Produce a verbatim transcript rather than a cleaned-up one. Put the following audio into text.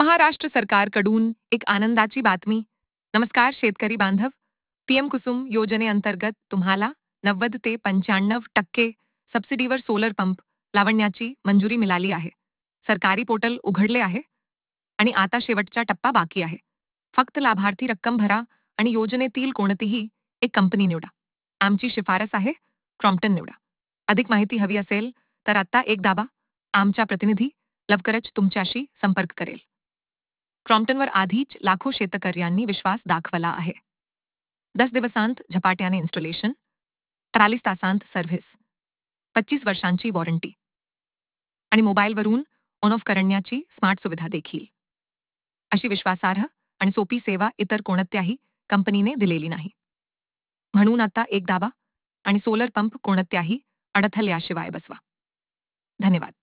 महाराष्ट्र सरकारकडून एक आनंदाची बातमी. नमस्कार शेतकरी बांधव. पीएम कुसुम योजनेअंतर्गत तुम्हाला नव्वद ते पंच्याण्णव टक्के सबसिडीवर सोलर पंप लावण्याची मंजुरी मिळाली आहे. सरकारी पोर्टल उघडले आहे आणि आता शेवटचा टप्पा बाकी आहे. फक्त लाभार्थी रक्कम भरा आणि योजनेतील कोणतीही एक कंपनी निवडा. आमची शिफारस आहे क्रॉम्प्टन निवडा. अधिक माहिती हवी असेल तर आता एक दाबा. आमचा प्रतिनिधी लवकरच तुमच्याशी संपर्क करेल. क्रॉम्प्टनवर आधीच लाखो शेतकऱ्यांनी विश्वास दाखवला आहे. दस दिवसांत झपाट्याने इन्स्टॉलेशन, चाळीस तासांत सर्व्हिस, पच्चीस वर्षांची वॉरंटी आणि मोबाईलवरून ऑन ऑफ करण्याची स्मार्ट सुविधा देखील. अशी विश्वासार्ह आणि सोपी सेवा इतर कोणत्याही कंपनीने दिलेली नाही. म्हणून आता एक दाबा आणि सोलर पंप कोणत्याही अडथळ्याशिवाय बसवा. धन्यवाद.